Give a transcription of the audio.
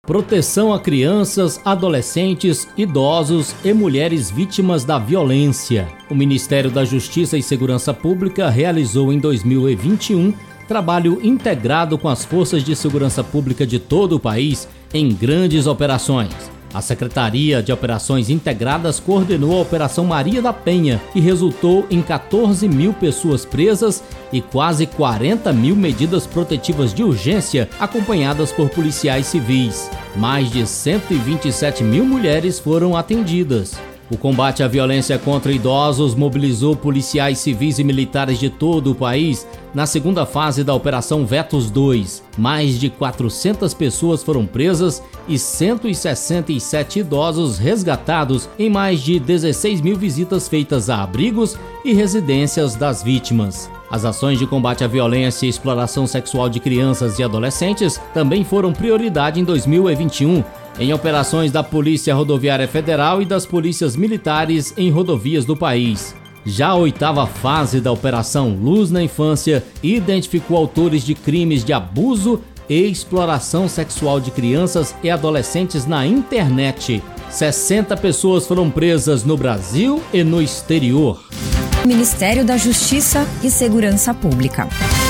Proteção a crianças, adolescentes, idosos e mulheres vítimas da violência. O Ministério da Justiça e Segurança Pública realizou em 2021 trabalho integrado com as forças de segurança pública de todo o país em grandes operações. A Secretaria de Operações Integradas coordenou a Operação Maria da Penha, que resultou em 14 mil pessoas presas e quase 40 mil medidas protetivas de urgência acompanhadas por policiais civis. Mais de 127 mil mulheres foram atendidas. O combate à violência contra idosos mobilizou policiais civis e militares de todo o país na segunda fase da Operação Vetos 2. Mais de 400 pessoas foram presas e 167 idosos resgatados em mais de 16 mil visitas feitas a abrigos e residências das vítimas. As ações de combate à violência e exploração sexual de crianças e adolescentes também foram prioridade em 2021, em operações da Polícia Rodoviária Federal e das polícias militares em rodovias do país. Já a 8ª fase da Operação Luz na Infância identificou autores de crimes de abuso e exploração sexual de crianças e adolescentes na internet. 60 pessoas foram presas no Brasil e no exterior. Ministério da Justiça e Segurança Pública.